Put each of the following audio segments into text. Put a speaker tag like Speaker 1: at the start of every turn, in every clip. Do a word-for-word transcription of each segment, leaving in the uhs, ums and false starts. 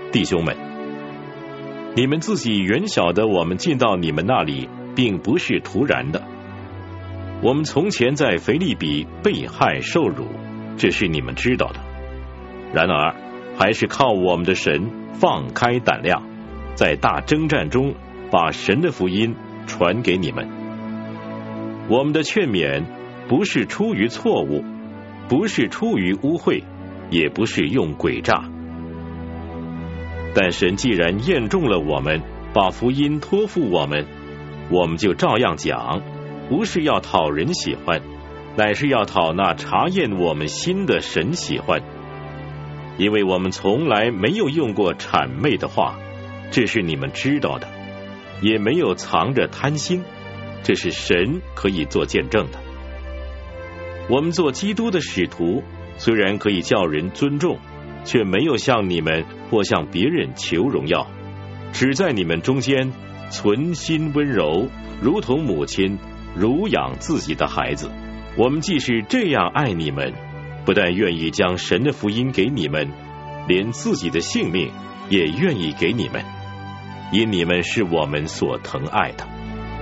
Speaker 1: 弟兄们，你们自己原晓得我们进到你们那里并不是突然的。我们从前在腓立比被害受辱，这是你们知道的。然而还是靠我们的神放开胆量，在大征战中把神的福音传给你们。我们的劝勉不是出于错误，不是出于污秽，也不是用诡诈。但神既然验中了我们，把福音托付我们，我们就照样讲，不是要讨人喜欢，乃是要讨那查验我们心的神喜欢。因为我们从来没有用过谄媚的话，这是你们知道的，也没有藏着贪心，这是神可以做见证的。我们做基督的使徒，虽然可以叫人尊重，却没有向你们或向别人求荣耀，只在你们中间存心温柔，如同母亲乳养自己的孩子。我们既是这样爱你们，不但愿意将神的福音给你们，连自己的性命也愿意给你们，因你们是我们所疼爱的。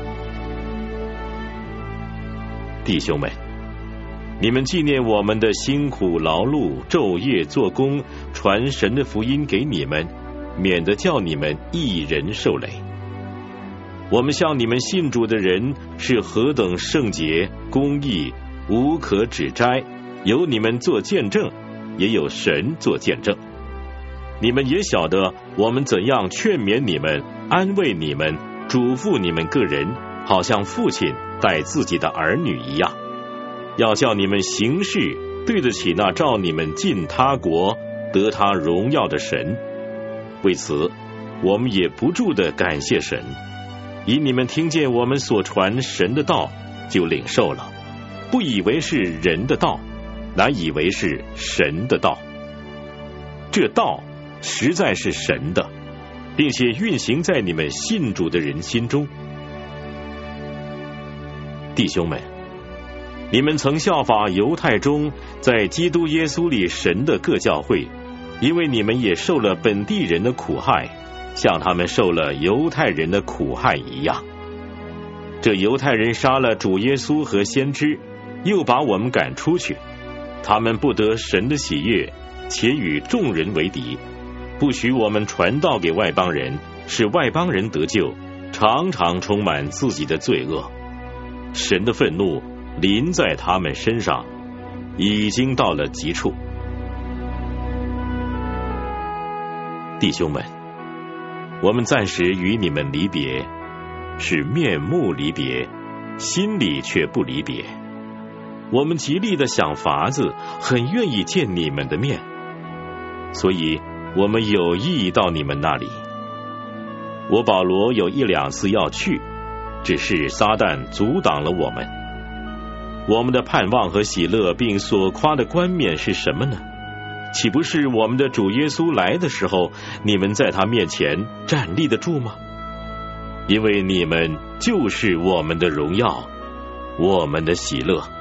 Speaker 1: 弟兄们，你们纪念我们的辛苦劳碌，昼夜做工，传神的福音给你们，免得叫你们一人受累。我们向你们信主的人是何等圣洁、公义，无可指摘，有你们做见证，也有神做见证。你们也晓得我们怎样劝勉你们，安慰你们，嘱咐你们个人，好像父亲待自己的儿女一样，要叫你们行事对得起那召你们进他国得他荣耀的神。为此我们也不住地感谢神，以你们听见我们所传神的道，就领受了，不以为是人的道，乃以为是神的道。这道实在是神的，并且运行在你们信主的人心中。弟兄们，你们曾效法犹太中在基督耶稣里神的各教会，因为你们也受了本地人的苦害，像他们受了犹太人的苦害一样。这犹太人杀了主耶稣和先知，又把我们赶出去，他们不得神的喜悦，且与众人为敌，不许我们传道给外邦人，使外邦人得救，常常充满自己的罪恶。神的愤怒临在他们身上，已经到了极处。弟兄们，我们暂时与你们离别，是面目离别，心里却不离别。我们极力的想法子，很愿意见你们的面，所以我们有意到你们那里。我保罗有一两次要去，只是撒旦阻挡了我们。我们的盼望和喜乐并所夸的冠冕是什么呢？岂不是我们的主耶稣来的时候，你们在他面前站立得住吗？因为你们就是我们的荣耀，我们的喜乐。